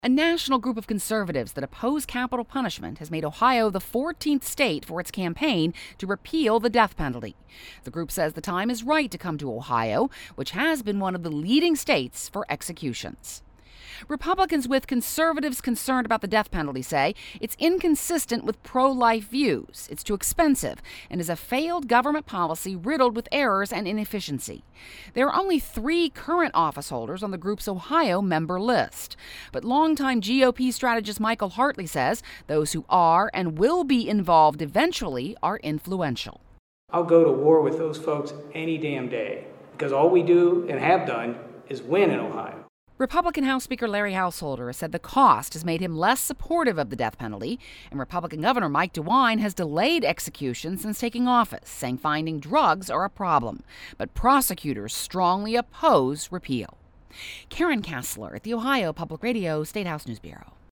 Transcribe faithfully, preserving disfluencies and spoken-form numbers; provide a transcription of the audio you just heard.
A national group of conservatives that oppose capital punishment has made Ohio the fourteenth state for its campaign to repeal the death penalty. The group says the time is right to come to Ohio, which has been one of the leading states for executions. Republicans with conservatives concerned about the death penalty say it's inconsistent with pro-life views, it's too expensive, and is a failed government policy riddled with errors and inefficiency. There are only three current office holders on the group's Ohio member list. But longtime G O P strategist Michael Hartley says those who are and will be involved eventually are influential. I'll go to war with those folks any damn day, because all we do and have done is win in Ohio. Republican House Speaker Larry Householder has said the cost has made him less supportive of the death penalty, and Republican Governor Mike DeWine has delayed execution since taking office, saying finding drugs are a problem. But prosecutors strongly oppose repeal. Karen Kassler at the Ohio Public Radio State House News Bureau.